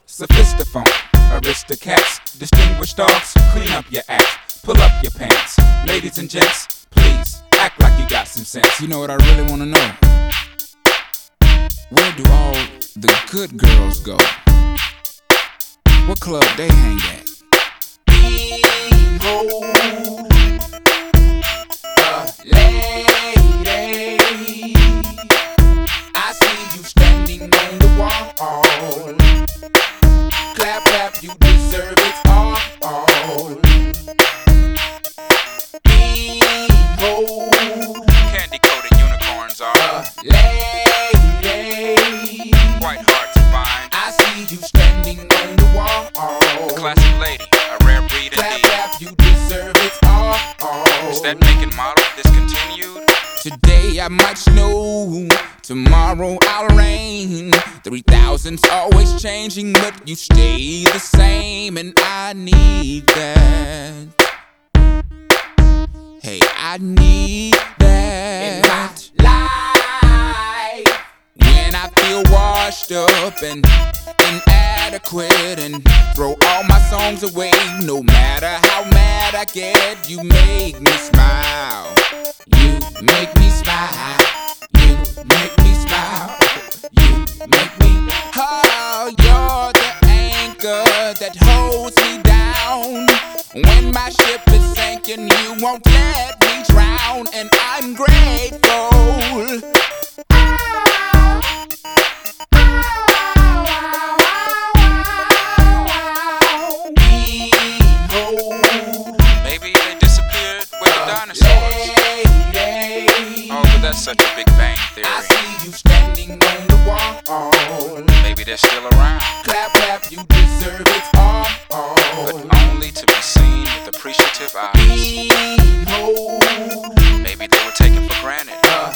Sophistiphone, aristocats, distinguished dogs, clean up your act, pull up your pants. Ladies and gents, please, act like you got some sense. You know what I really wanna know? Where do all the good girls go? What club they hang at? Behold, lady, I see you standing on the wall. Clap, clap, you deserve it all. Behold, Candy-coated unicorns are lady, quite hard to find. I see you standing on the wall. Classic lady, a rare breed Clap, indeed. clap, you deserve it all. Is that make and model discontinued? Today I might snow, tomorrow I'll rain. 3000's always changing, but you stay the same, and I need that. Hey, I need In my that. life, When I feel washed up and inadequate and throw all my songs away, no matter how mad I get, you make me smile. You make me smile. You make me smile. You make me. Oh, you're the anchor that holds me down. When my ship is sinking, you won't let me drown, and I'm grateful. Maybe they disappeared with the dinosaurs. Oh, but that's such a Big Bang I theory. see you standing on the wall. Maybe they're still around, Clap, clap, you deserve it all. but only to be seen with appreciative eyes. Maybe they were taken for granted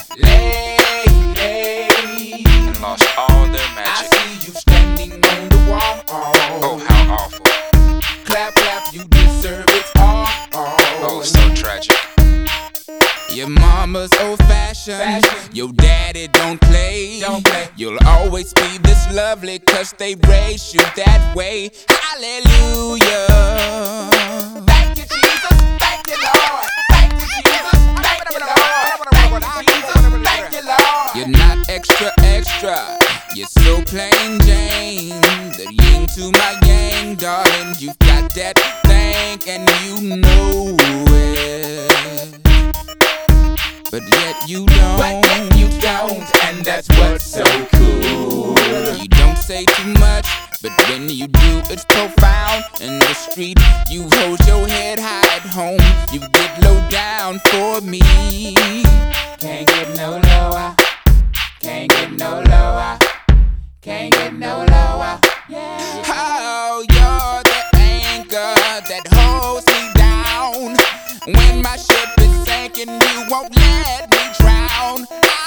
Lady, and lost all their I magic. see you standing on the wall. Oh, how awful. Clap, clap, you deserve it all. Oh, so tragic. Your mama's old-fashioned, your daddy don't play. You'll always be this lovely, 'cause they raised you that way. Hallelujah. Thank you, Jesus. Thank you, Lord. Thank you, Jesus. Thank you, Lord. Thank you, Jesus. Thank you, Lord. You're not extra, you're so plain Jane. The yin to my yang, darling. You've got that thing and you know it, but yet you don't. But yet you don't, and that's what's so cool. You don't say too much, but when you do, it's profound. In the street, you hold your head high. At home, you get low down for me. Can't get no lower. Can't get no lower. Can't get no lower. Oh, you're the anchor that holds me down. When my ship is sinking, you won't let me drown.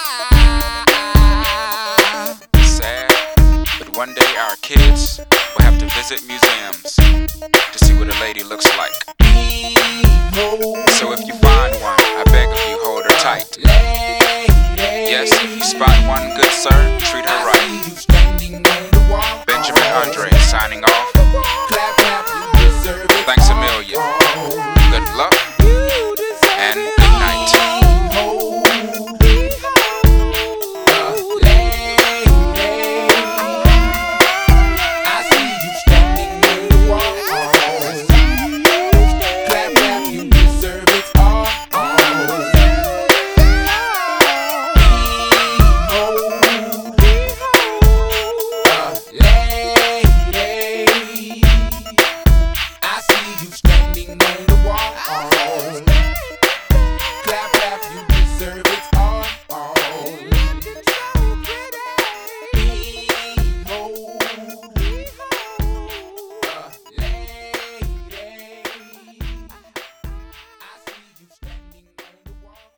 Sad, but one day our kids will have to visit museums to see what a lady looks like. So if you find one, I beg of you, hold her tight. Yes, if you spot one, good sir, treat her right. Benjamin Andre signing off. Thanks a million. Good luck and good night. Standing on the wall. Clap, clap, you deserve it.